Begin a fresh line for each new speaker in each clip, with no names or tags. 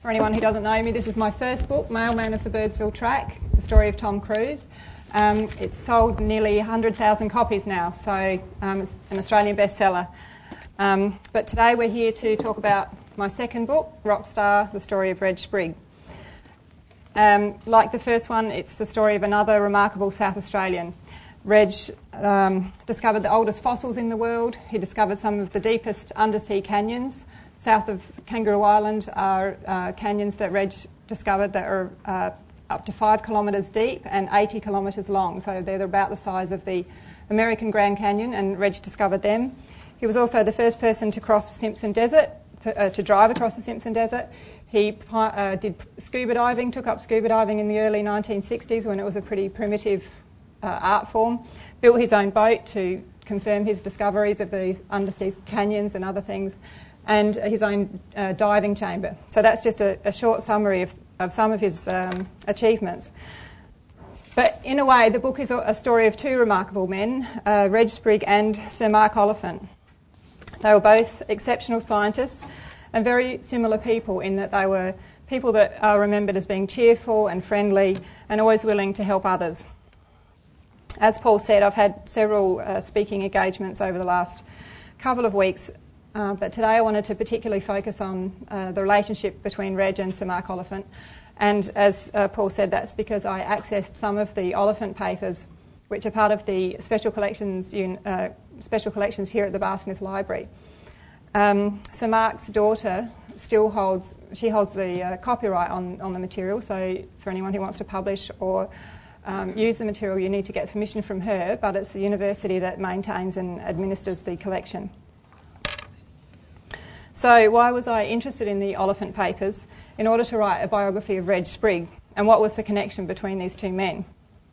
For anyone who doesn't know me, this is my first book, Mailman of the Birdsville Track, the story of Tom Cruise. It's sold nearly 100,000 copies now, so it's an Australian bestseller. But today we're here to talk about my second book, Rockstar, the story of Reg Sprigg. Like the first one, it's the story of another remarkable South Australian. Reg discovered the oldest fossils in the world. He discovered some of the deepest undersea canyons. South of Kangaroo Island are canyons that Reg discovered that are up to 5 kilometres deep and 80 kilometres long. So they're about the size of the American Grand Canyon, and Reg discovered them. He was also the first person to cross the Simpson Desert, to drive across the Simpson Desert. He did scuba diving, took up scuba diving in the early 1960s when it was a pretty primitive art form. Built his own boat to confirm his discoveries of the undersea canyons and other things, and his own diving chamber. So that's just a short summary of some of his achievements. But in a way, the book is a story of two remarkable men, Reg Sprigg and Sir Mark Oliphant. They were both exceptional scientists and very similar people in that they were people that are remembered as being cheerful and friendly and always willing to help others. As Paul said, I've had several speaking engagements over the last couple of weeks, but today I wanted to particularly focus on the relationship between Reg and Sir Mark Oliphant. And as Paul said, that's because I accessed some of the Oliphant papers, which are part of the special collections here at the Bar Smith Library. Sir Mark's daughter holds the copyright on the material, so for anyone who wants to publish or use the material, you need to get permission from her, but it's the university that maintains and administers the collection. So why was I interested in the Oliphant papers? In order to write a biography of Reg Sprigg, and what was the connection between these two men?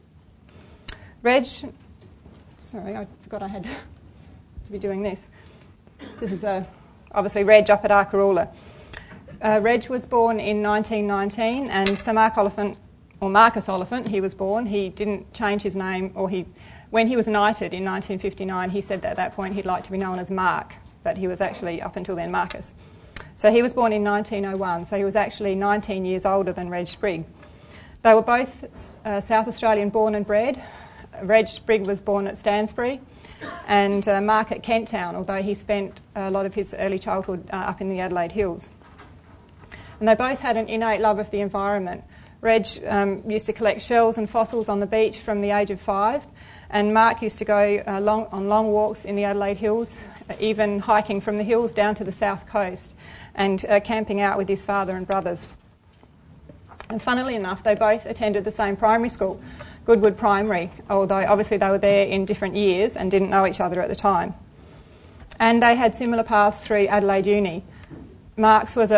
Sorry, I forgot I had to be doing this. This is obviously Reg up at Arkaroola. Reg was born in 1919, and Sir Mark Oliphant, or Marcus Oliphant, he was born. He didn't change his name, when he was knighted in 1959, he said that at that point he'd like to be known as Mark, but he was actually, up until then, Marcus. So he was born in 1901, so he was actually 19 years older than Reg Sprigg. They were both South Australian born and bred. Reg Sprigg was born at Stansbury and Mark at Kent Town, although he spent a lot of his early childhood up in the Adelaide Hills. And they both had an innate love of the environment. Reg used to collect shells and fossils on the beach from the age of 5, and Mark used to go on long walks in the Adelaide Hills, even hiking from the hills down to the south coast and camping out with his father and brothers. And funnily enough, they both attended the same primary school, Goodwood Primary, although obviously they were there in different years and didn't know each other at the time. And they had similar paths through Adelaide Uni. Mark was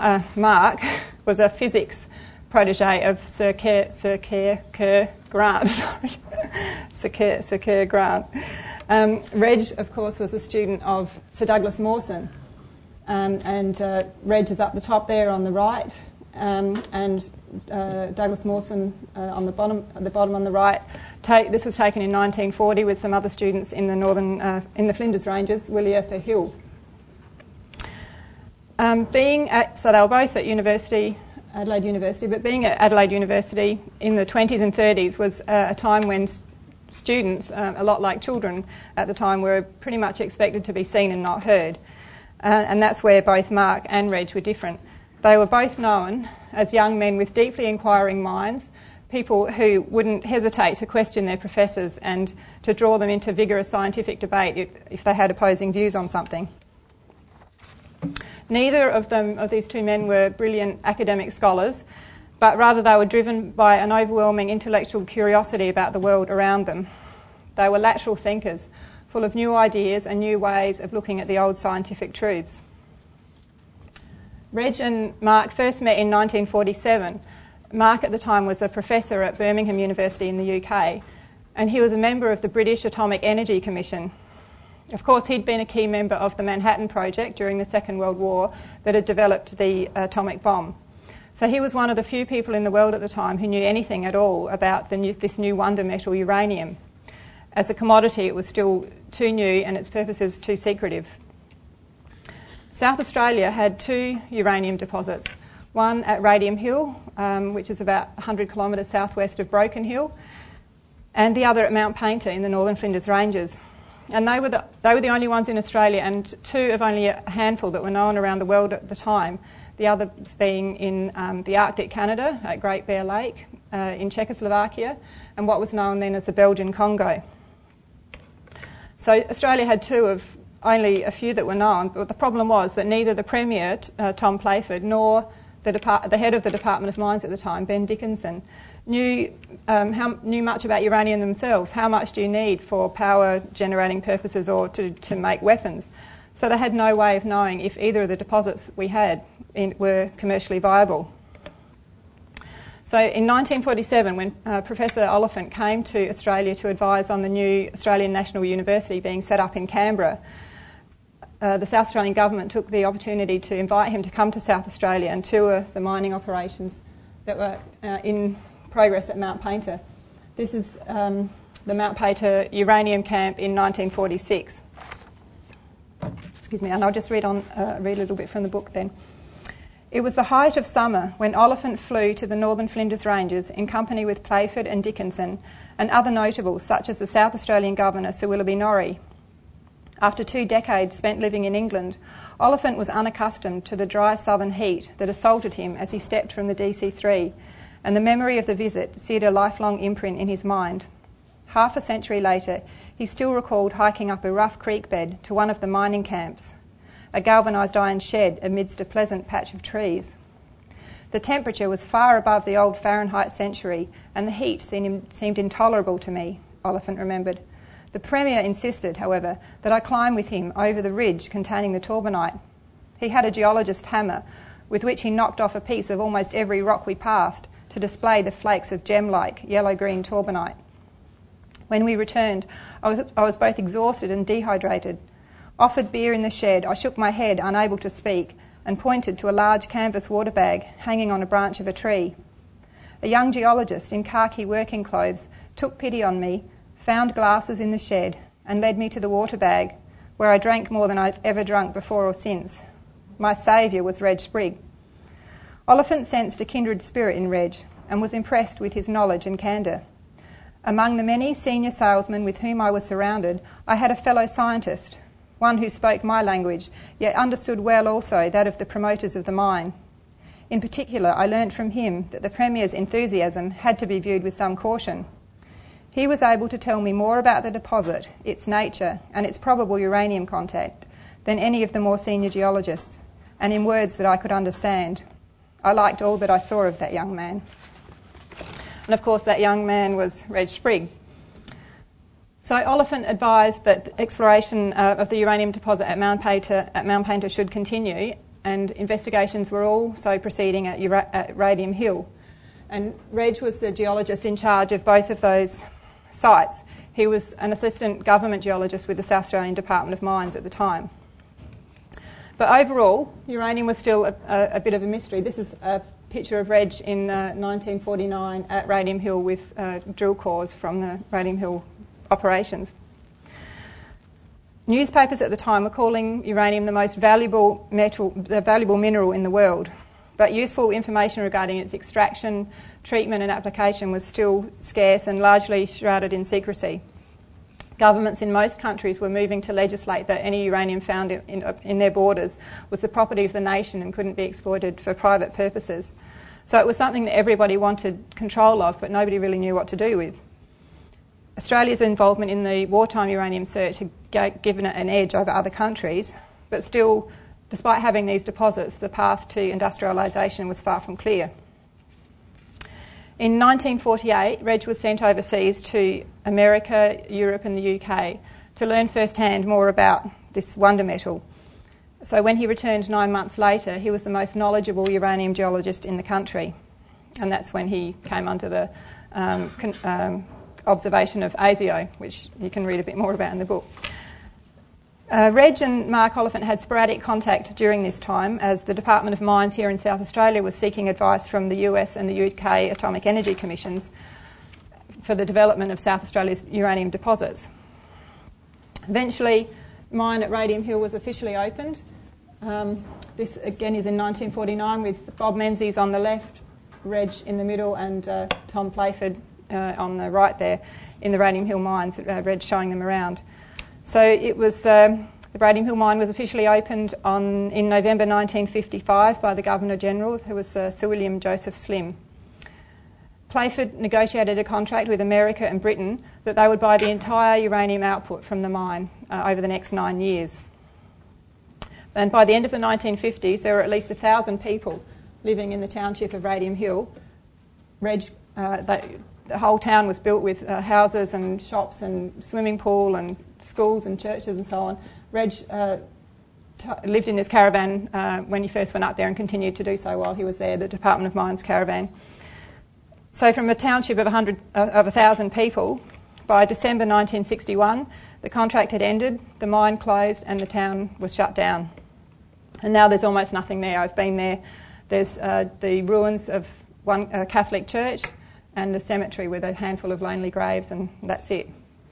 a physics protege of Sir Kerr Grant. Sir Kerr Grant. Reg, of course, was a student of Sir Douglas Mawson, and Reg is up the top there on the right, and Douglas Mawson on the bottom on the right. This was taken in 1940 with some other students in the Flinders Ranges, Willietha Hill. So they were both at Adelaide University, but being at Adelaide University in the 20s and 30s was a time when students, a lot like children at the time, were pretty much expected to be seen and not heard. And that's where both Mark and Reg were different. They were both known as young men with deeply inquiring minds, people who wouldn't hesitate to question their professors and to draw them into vigorous scientific debate if they had opposing views on something. Neither of these two men were brilliant academic scholars, but rather they were driven by an overwhelming intellectual curiosity about the world around them. They were lateral thinkers, full of new ideas and new ways of looking at the old scientific truths. Reg and Mark first met in 1947. Mark at the time was a professor at Birmingham University in the UK, and he was a member of the British Atomic Energy Commission. Of course, he'd been a key member of the Manhattan Project during the Second World War that had developed the atomic bomb. So he was one of the few people in the world at the time who knew anything at all about this new wonder metal, uranium. As a commodity, it was still too new and its purposes too secretive. South Australia had 2 uranium deposits, one at Radium Hill, which is about 100 kilometres southwest of Broken Hill, and the other at Mount Painter in the Northern Flinders Ranges. And they were the only ones in Australia, and two of only a handful that were known around the world at the time, the others being in the Arctic Canada at Great Bear Lake, in Czechoslovakia, and what was known then as the Belgian Congo. So Australia had two of only a few that were known, but the problem was that neither the Premier, Tom Playford, nor the head of the Department of Mines at the time, Ben Dickinson, knew much about uranium themselves. How much do you need for power generating purposes or to make weapons? So they had no way of knowing if either of the deposits we had were commercially viable. So in 1947, when Professor Oliphant came to Australia to advise on the new Australian National University being set up in Canberra, the South Australian government took the opportunity to invite him to come to South Australia and tour the mining operations that were in progress at Mount Painter. This is the Mount Painter uranium camp in 1946. Excuse me, and I'll just read a little bit from the book then. It was the height of summer when Oliphant flew to the Northern Flinders Ranges in company with Playford and Dickinson and other notables such as the South Australian Governor Sir Willoughby Norrie. After 2 decades spent living in England, Oliphant was unaccustomed to the dry southern heat that assaulted him as he stepped from the DC-3, and the memory of the visit seared a lifelong imprint in his mind. Half a century later, he still recalled hiking up a rough creek bed to one of the mining camps, a galvanised iron shed amidst a pleasant patch of trees. The temperature was far above the old Fahrenheit century, and the heat seemed intolerable to me, Oliphant remembered. The Premier insisted, however, that I climb with him over the ridge containing the Torbanite. He had a geologist hammer, with which he knocked off a piece of almost every rock we passed to display the flakes of gem-like yellow-green Torbanite. When we returned, I was both exhausted and dehydrated. Offered beer in the shed, I shook my head, unable to speak, and pointed to a large canvas water bag hanging on a branch of a tree. A young geologist in khaki working clothes took pity on me, found glasses in the shed, and led me to the water bag, where I drank more than I've ever drunk before or since. My saviour was Reg Sprigg. Oliphant sensed a kindred spirit in Reg and was impressed with his knowledge and candour. Among the many senior salesmen with whom I was surrounded, I had a fellow scientist, one who spoke my language, yet understood well also that of the promoters of the mine. In particular, I learnt from him that the Premier's enthusiasm had to be viewed with some caution. He was able to tell me more about the deposit, its nature, and its probable uranium content than any of the more senior geologists, and in words that I could understand. I liked all that I saw of that young man. And of course, that young man was Reg Sprigg. So Oliphant advised that the exploration of the uranium deposit at Mount Painter should continue, and investigations were also proceeding at Radium Hill. And Reg was the geologist in charge of both of those sites. He was an assistant government geologist with the South Australian Department of Mines at the time. But overall, uranium was still a bit of a mystery. This is a picture of Reg in 1949 at Radium Hill with drill cores from the Radium Hill operations. Newspapers at the time were calling uranium the most valuable mineral in the world, but useful information regarding its extraction, treatment and application was still scarce and largely shrouded in secrecy. Governments in most countries were moving to legislate that any uranium found in their borders was the property of the nation and couldn't be exploited for private purposes. So it was something that everybody wanted control of, but nobody really knew what to do with. Australia's involvement in the wartime uranium search had given it an edge over other countries, but still, despite having these deposits, the path to industrialisation was far from clear. In 1948, Reg was sent overseas to America, Europe and the UK to learn firsthand more about this wonder metal. So when he returned 9 months later, he was the most knowledgeable uranium geologist in the country. And that's when he came under the observation of ASIO, which you can read a bit more about in the book. Reg and Mark Oliphant had sporadic contact during this time as the Department of Mines here in South Australia was seeking advice from the US and the UK Atomic Energy Commissions for the development of South Australia's uranium deposits. Eventually, mine at Radium Hill was officially opened. This again is in 1949 with Bob Menzies on the left, Reg in the middle, and Tom Playford on the right there in the Radium Hill mines, Reg showing them around. So it was, the Radium Hill mine was officially opened in November 1955 by the Governor-General, who was Sir William Joseph Slim. Playford negotiated a contract with America and Britain that they would buy the entire uranium output from the mine over the next 9 years. And by the end of the 1950s, there were at least 1,000 people living in the township of Radium Hill. The whole town was built with houses and shops and swimming pool and schools and churches and so on. Reg lived in this caravan when he first went up there and continued to do so while he was there, the Department of Mines caravan. So from a township of 1,000 people, by December 1961, the contract had ended, the mine closed and the town was shut down. And now there's almost nothing there. I've been there. There's the ruins of one Catholic church and a cemetery with a handful of lonely graves, and that's it.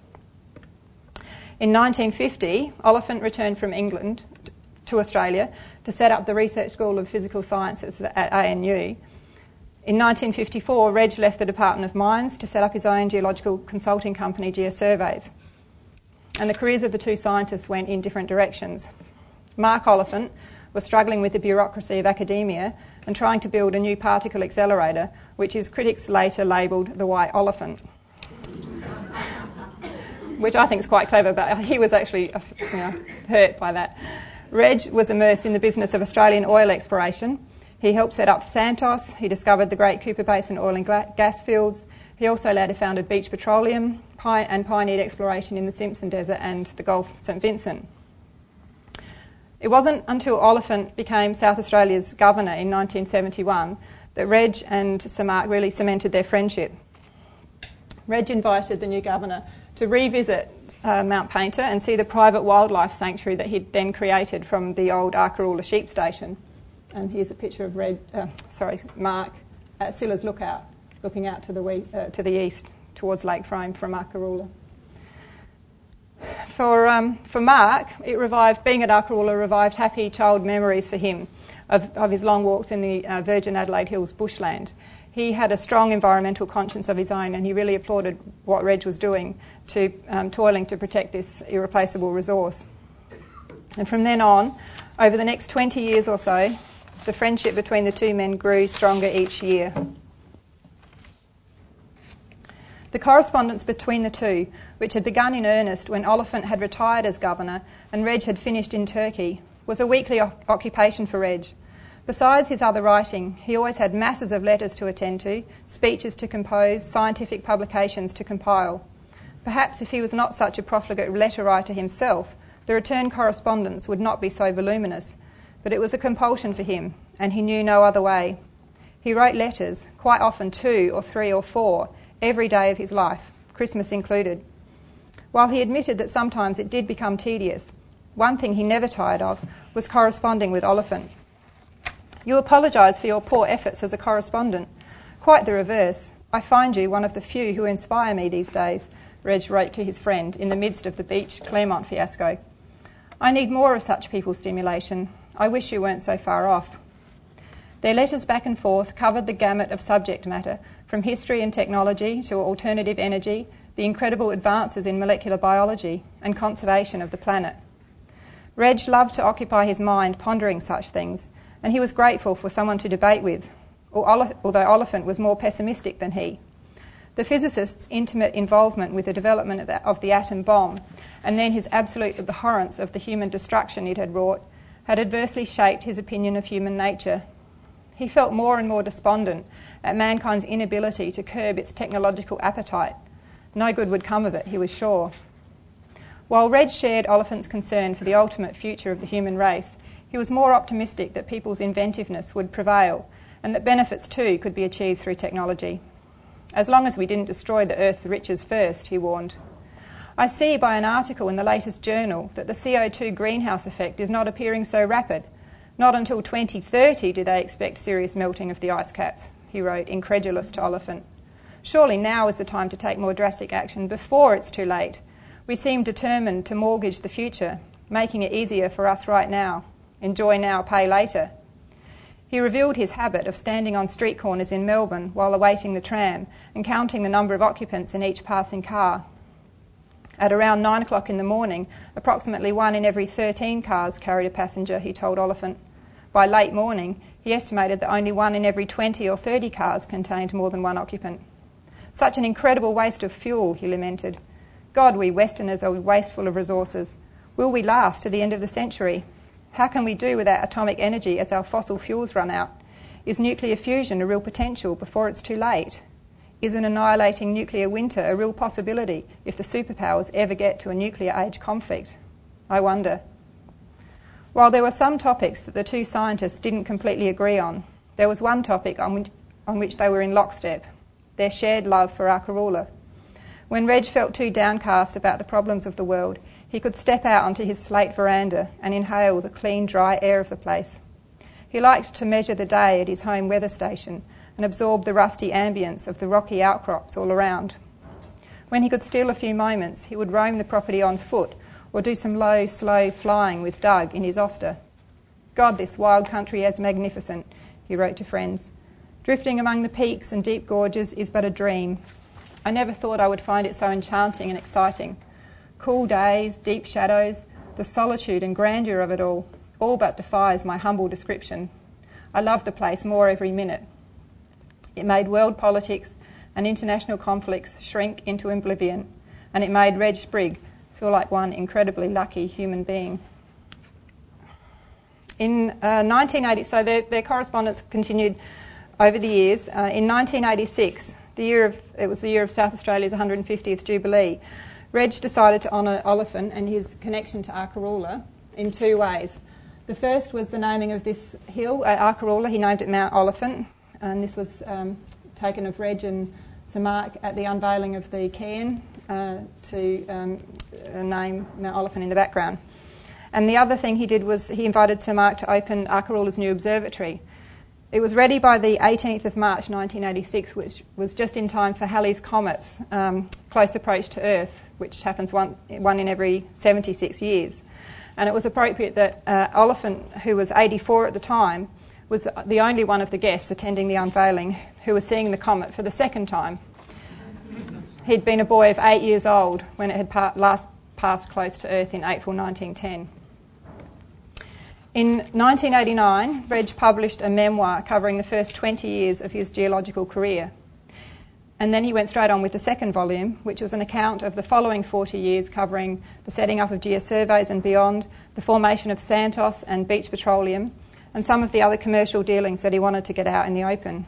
In 1950, Oliphant returned from England to Australia to set up the Research School of Physical Sciences at ANU. In 1954, Reg left the Department of Mines to set up his own geological consulting company, Geosurveys. And the careers of the two scientists went in different directions. Mark Oliphant was struggling with the bureaucracy of academia and trying to build a new particle accelerator, which his critics later labelled the White Oliphant, which I think is quite clever, but he was actually hurt by that. Reg was immersed in the business of Australian oil exploration. He helped set up Santos, he discovered the Great Cooper Basin oil and gas fields. He also later founded Beach Petroleum and pioneered exploration in the Simpson Desert and the Gulf St Vincent. It wasn't until Oliphant became South Australia's governor in 1971 that Reg and Sir Mark really cemented their friendship. Reg invited the new governor to revisit Mount Painter and see the private wildlife sanctuary that he'd then created from the old Arkaroola sheep station. And here's a picture of Mark at Silla's Lookout, looking out to the east towards Lake Frome from Arkaroola. For Mark, being at Arkaroola revived happy child memories for him of his long walks in the Virgin Adelaide Hills bushland. He had a strong environmental conscience of his own, and he really applauded what Reg was doing, toiling to protect this irreplaceable resource. And from then on, over the next 20 years or so, the friendship between the two men grew stronger each year. The correspondence between the two, which had begun in earnest when Oliphant had retired as governor and Reg had finished in Turkey, was a weekly occupation for Reg. Besides his other writing, he always had masses of letters to attend to, speeches to compose, scientific publications to compile. Perhaps if he was not such a profligate letter writer himself, the return correspondence would not be so voluminous, but it was a compulsion for him, and he knew no other way. He wrote letters, quite often 2 or 3 or 4, every day of his life, Christmas included. While he admitted that sometimes it did become tedious, one thing he never tired of was corresponding with Oliphant. You apologise for your poor efforts as a correspondent. Quite the reverse. I find you one of the few who inspire me these days, Reg wrote to his friend in the midst of the Beach Claremont fiasco. I need more of such people's stimulation. I wish you weren't so far off. Their letters back and forth covered the gamut of subject matter, from history and technology to alternative energy, the incredible advances in molecular biology and conservation of the planet. Reg loved to occupy his mind pondering such things, and he was grateful for someone to debate with, although Oliphant was more pessimistic than he. The physicist's intimate involvement with the development of the atom bomb, and then his absolute abhorrence of the human destruction it had wrought, had adversely shaped his opinion of human nature. He felt more and more despondent at mankind's inability to curb its technological appetite. No good would come of it, he was sure. While Reg shared Oliphant's concern for the ultimate future of the human race, he was more optimistic that people's inventiveness would prevail and that benefits too could be achieved through technology. As long as we didn't destroy the Earth's riches first, he warned. I see by an article in the latest journal that the CO2 greenhouse effect is not appearing so rapid. Not until 2030 do they expect serious melting of the ice caps, he wrote, incredulous to Oliphant. Surely now is the time to take more drastic action before it's too late. We seem determined to mortgage the future, making it easier for us right now. enjoy now, pay later. He revealed his habit of standing on street corners in Melbourne while awaiting the tram and counting the number of occupants in each passing car. At around 9 o'clock in the morning, approximately 1 in every 13 cars carried a passenger, he told Oliphant. By late morning, he estimated that only 1 in every 20 or 30 cars contained more than one occupant. Such an incredible waste of fuel, he lamented. God, we Westerners are wasteful of resources. Will we last to the end of the century? How can we do without atomic energy as our fossil fuels run out? Is nuclear fusion a real potential before it's too late? Is an annihilating nuclear winter a real possibility if the superpowers ever get to a nuclear age conflict? I wonder. While there were some topics that the two scientists didn't completely agree on, there was one topic on which they were in lockstep, their shared love for Arkaroola. When Reg felt too downcast about the problems of the world, he could step out onto his slate veranda and inhale the clean, dry air of the place. He liked to measure the day at his home weather station and absorb the rusty ambience of the rocky outcrops all around. When he could steal a few moments, he would roam the property on foot or do some low, slow flying with Doug in his Oster. God, this wild country is magnificent, he wrote to friends. Drifting among the peaks and deep gorges is but a dream. I never thought I would find it so enchanting and exciting. Cool days, deep shadows, the solitude and grandeur of it all but defies my humble description. I love the place more every minute. It made world politics and international conflicts shrink into oblivion, and it made Reg Sprigg feel like one incredibly lucky human being. In 1980, so their correspondence continued over the years. In 1986, it was the year of South Australia's 150th Jubilee, Reg decided to honour Oliphant and his connection to Arkaroola in two ways. The first was the naming of this hill at Arkaroola. He named it Mount Oliphant, and this was taken of Reg and Sir Mark at the unveiling of the cairn to name Mount Oliphant in the background. And the other thing he did was he invited Sir Mark to open Arkaroola's new observatory. It was ready by the 18th of March 1986, which was just in time for Halley's Comet's close approach to Earth, which happens one in every 76 years. And it was appropriate that Oliphant, who was 84 at the time, was the only one of the guests attending the unveiling who was seeing the comet for the second time. He'd been a boy of 8 years old when it had last passed close to Earth in April 1910. In 1989, Reg published a memoir covering the first 20 years of his geological career. And then he went straight on with the second volume, which was an account of the following 40 years covering the setting up of geosurveys and beyond, the formation of Santos and Beach Petroleum, and some of the other commercial dealings that he wanted to get out in the open.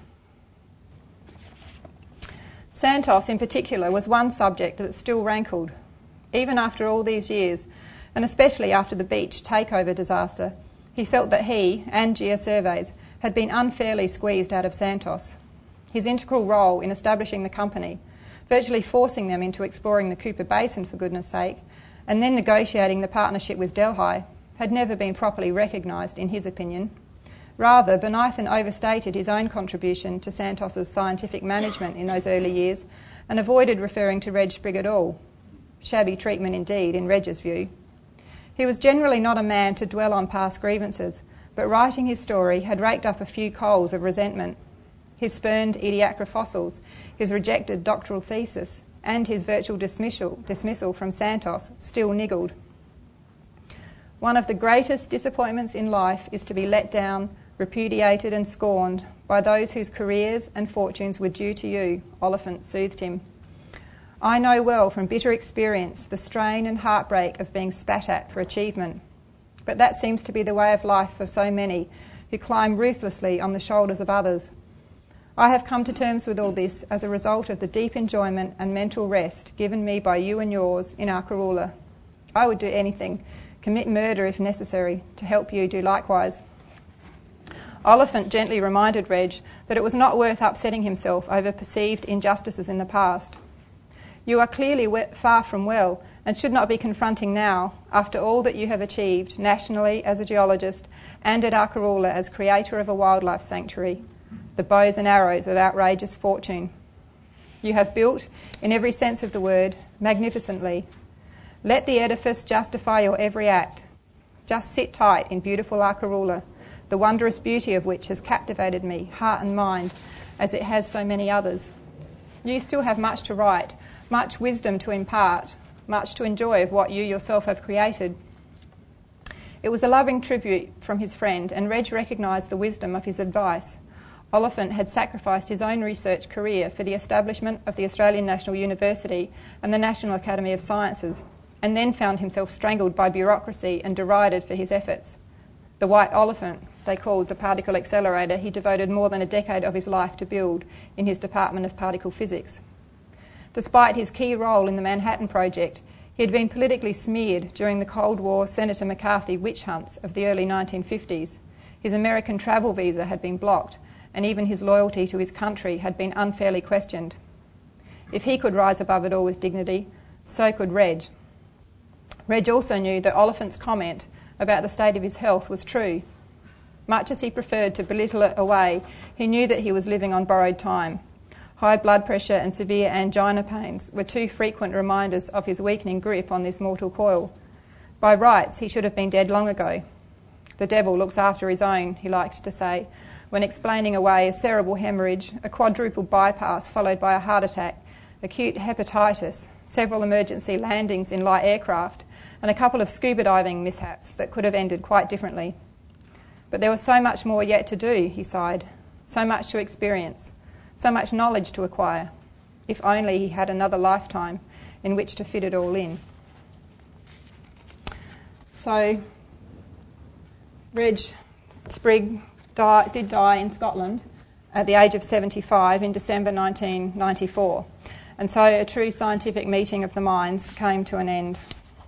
Santos, in particular, was one subject that still rankled. Even after all these years, and especially after the beach takeover disaster, he felt that he, and Geosurveys, had been unfairly squeezed out of Santos. His integral role in establishing the company, virtually forcing them into exploring the Cooper Basin for goodness sake, and then negotiating the partnership with Delhi, had never been properly recognised in his opinion. Rather, Bonython overstated his own contribution to Santos's scientific management in those early years and avoided referring to Reg Sprigg at all. Shabby treatment indeed, in Reg's view. He was generally not a man to dwell on past grievances, but writing his story had raked up a few coals of resentment. His spurned Ediacara fossils, his rejected doctoral thesis, and his virtual dismissal from Santos still niggled. One of the greatest disappointments in life is to be let down, repudiated and scorned by those whose careers and fortunes were due to you, Oliphant soothed him. I know well from bitter experience the strain and heartbreak of being spat at for achievement, but that seems to be the way of life for so many who climb ruthlessly on the shoulders of others. I have come to terms with all this as a result of the deep enjoyment and mental rest given me by you and yours in Arkaroola. I would do anything, commit murder if necessary, to help you do likewise. Oliphant gently reminded Reg that it was not worth upsetting himself over perceived injustices in the past. You are clearly far from well and should not be confronting now, after all that you have achieved nationally as a geologist and at Arkaroola as creator of a wildlife sanctuary, the bows and arrows of outrageous fortune. You have built, in every sense of the word, magnificently. Let the edifice justify your every act. Just sit tight in beautiful Arkaroola, the wondrous beauty of which has captivated me, heart and mind, as it has so many others. You still have much to write, much wisdom to impart, much to enjoy of what you yourself have created. It was a loving tribute from his friend, and Reg recognised the wisdom of his advice. Oliphant had sacrificed his own research career for the establishment of the Australian National University and the National Academy of Sciences, and then found himself strangled by bureaucracy and derided for his efforts. The white elephant, they called the particle accelerator, he devoted more than a decade of his life to build in his Department of Particle Physics. Despite his key role in the Manhattan Project, he had been politically smeared during the Cold War Senator McCarthy witch hunts of the early 1950s. His American travel visa had been blocked, and even his loyalty to his country had been unfairly questioned. If he could rise above it all with dignity, so could Reg. Reg also knew that Oliphant's comment about the state of his health was true. Much as he preferred to belittle it away, he knew that he was living on borrowed time. High blood pressure and severe angina pains were too frequent reminders of his weakening grip on this mortal coil. By rights, he should have been dead long ago. The devil looks after his own, he liked to say, when explaining away a cerebral hemorrhage, a quadruple bypass followed by a heart attack, acute hepatitis, several emergency landings in light aircraft, and a couple of scuba diving mishaps that could have ended quite differently. But there was so much more yet to do, he sighed, so much to experience, so much knowledge to acquire. If only he had another lifetime in which to fit it all in. So, Reg Sprigg did die in Scotland at the age of 75 in December 1994. And so a true scientific meeting of the minds came to an end.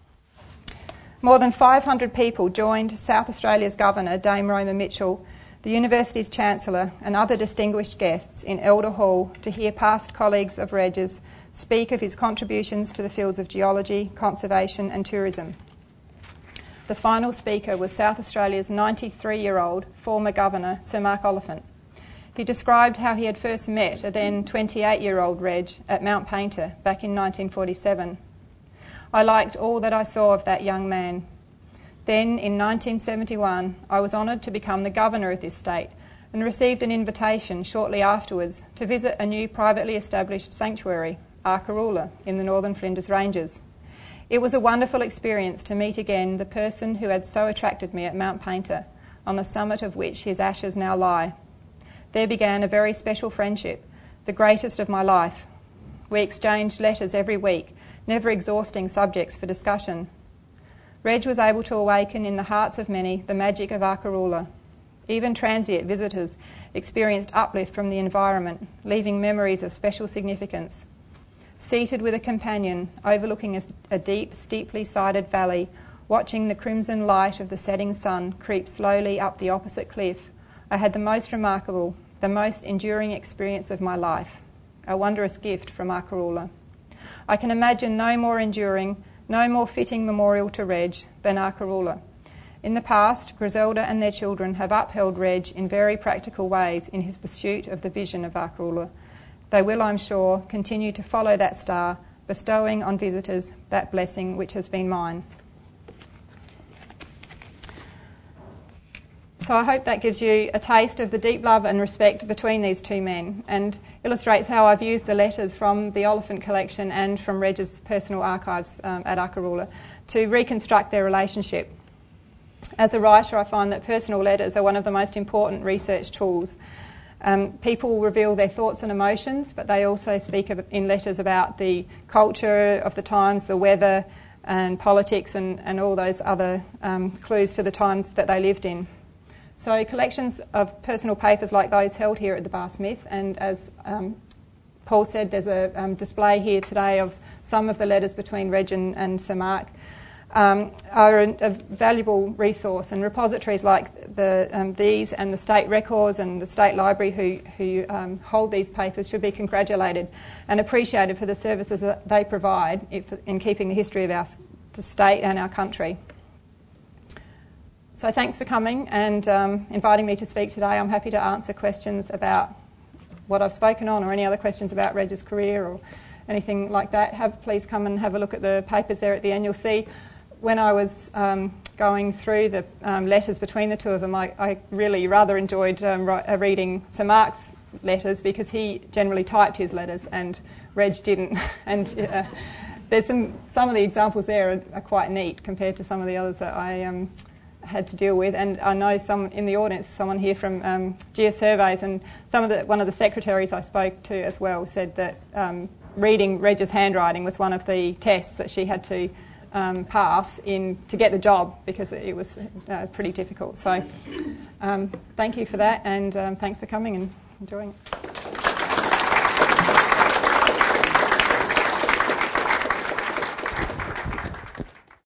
More than 500 people joined South Australia's Governor, Dame Roma Mitchell, the university's Chancellor and other distinguished guests in Elder Hall to hear past colleagues of Reg's speak of his contributions to the fields of geology, conservation and tourism. The final speaker was South Australia's 93-year-old former Governor, Sir Mark Oliphant. He described how he had first met a then 28-year-old Reg at Mount Painter back in 1947. I liked all that I saw of that young man. Then, in 1971, I was honoured to become the Governor of this state and received an invitation shortly afterwards to visit a new privately established sanctuary, Arkaroola, in the Northern Flinders Ranges. It was a wonderful experience to meet again the person who had so attracted me at Mount Painter, on the summit of which his ashes now lie. There began a very special friendship, the greatest of my life. We exchanged letters every week, never exhausting subjects for discussion. Reg was able to awaken in the hearts of many the magic of Arkaroola. Even transient visitors experienced uplift from the environment, leaving memories of special significance. Seated with a companion, overlooking a deep, steeply sided valley, watching the crimson light of the setting sun creep slowly up the opposite cliff, I had the most remarkable, the most enduring experience of my life, a wondrous gift from Arkaroola. I can imagine no more enduring, no more fitting memorial to Reg than Arkaroola. In the past, Griselda and their children have upheld Reg in very practical ways in his pursuit of the vision of Arkaroola. They will, I'm sure, continue to follow that star, bestowing on visitors that blessing which has been mine. So I hope that gives you a taste of the deep love and respect between these two men and illustrates how I've used the letters from the Oliphant collection and from Reg's personal archives at Arkaroola to reconstruct their relationship. As a writer, I find that personal letters are one of the most important research tools. People reveal their thoughts and emotions, but they also speak in letters about the culture of the times, the weather and politics and all those other clues to the times that they lived in. So collections of personal papers like those held here at the Bar Smith, and as Paul said, there's a display here today of some of the letters between Reg and Sir Mark, are a valuable resource, and repositories like these and the state records and the state library who hold these papers should be congratulated and appreciated for the services that they provide in keeping the history of our state and our country. So thanks for coming and inviting me to speak today. I'm happy to answer questions about what I've spoken on or any other questions about Reg's career or anything like that. Please come and have a look at the papers there at the end. You'll see when I was going through the letters between the two of them, I really rather enjoyed reading Sir Mark's letters, because he generally typed his letters and Reg didn't. And there's some of the examples there are quite neat compared to some of the others that I had to deal with. And I know some in the audience, someone here from Geosurveys, and one of the secretaries I spoke to as well said that reading Reg's handwriting was one of the tests that she had to pass to get the job, because it was pretty difficult. So thank you for that, and thanks for coming and enjoying it.